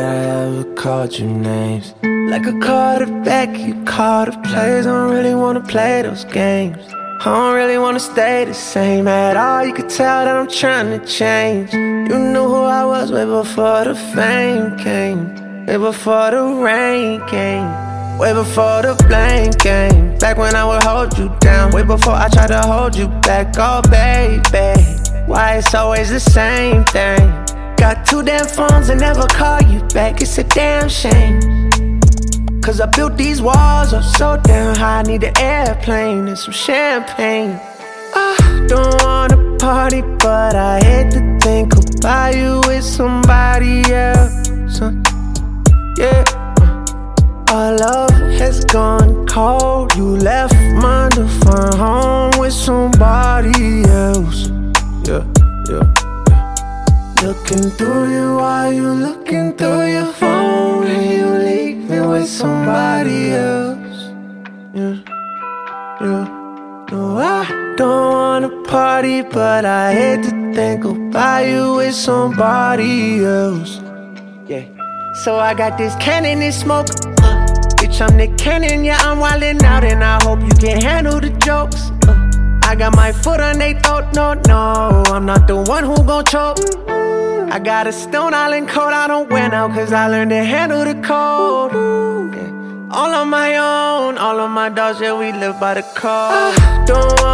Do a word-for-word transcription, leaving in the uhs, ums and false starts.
that I ever called you names. Like a quarterback, you call the plays. I don't really wanna play those games. I don't really wanna stay the same at all. You could tell that I'm trying to change. You knew who I was way before the fame came, way before the rain came, way before the blame came. Back when I would hold you down, way before I tried to hold you back. Oh baby, why it's always the same thing? Got two damn phones and never call you back. It's a damn shame, cause I built these walls up so damn high. I need an airplane and some champagne. I don't wanna party, but I hate to think about you with somebody else. uh, Yeah, our love has gone cold. You left mine to find home with somebody else. Yeah, yeah. Looking through you while you looking through your phone, and you leaving with somebody else. Yeah, yeah. No, I don't wanna party, but I hate to think about you with somebody else. Yeah. So I got this cannon and smoke. Uh, bitch, I'm the cannon, yeah, I'm wildin' out, and I hope you can handle the jokes. Uh, I got my foot on they throat, no, no, I'm not the one who gon' choke. I got a Stone Island coat I don't wear now, cause I learned to handle the cold. Yeah. All on my own, all of my dogs, yeah, we live by the code. I don't